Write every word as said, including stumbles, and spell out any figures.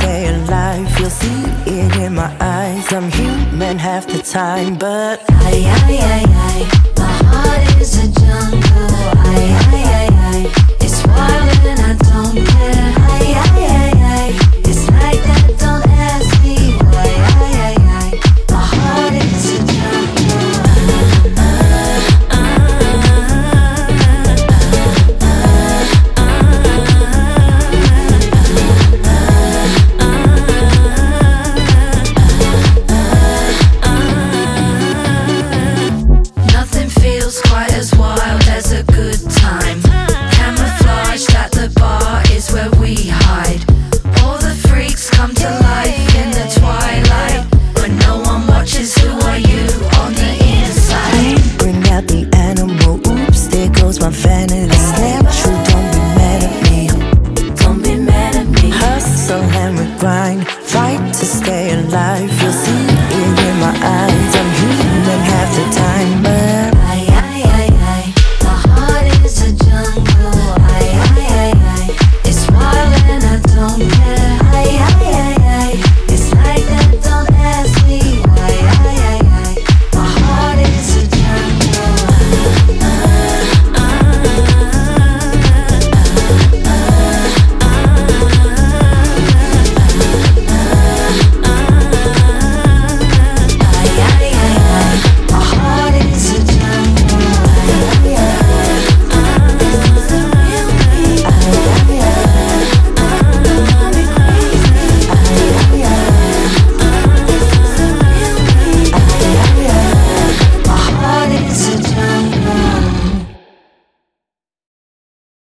stay alive. You'll see it in my eyes. I'm human half the time, but ay, ay, ay, ay. My heart is a jungle. Ay, ay, ay, ay. It's wild and I don't care. Ay, ay, ay, ay. It's like that, don't ask me why. Ay, ay, ay. My heart is a jungle. Uh, uh, Nothing feels quite as wild as a good time. Camouflaged at the bar is where we hide. All the freaks come to life in the twilight. When no one watches, who are you on the inside? bring out the animal. Oops, there goes my vanity. Snap true, don't be mad at me. Don't be mad at me. Hustle and we grind, fight to stay alive. You'll see it in my eyes. I'm human half the time.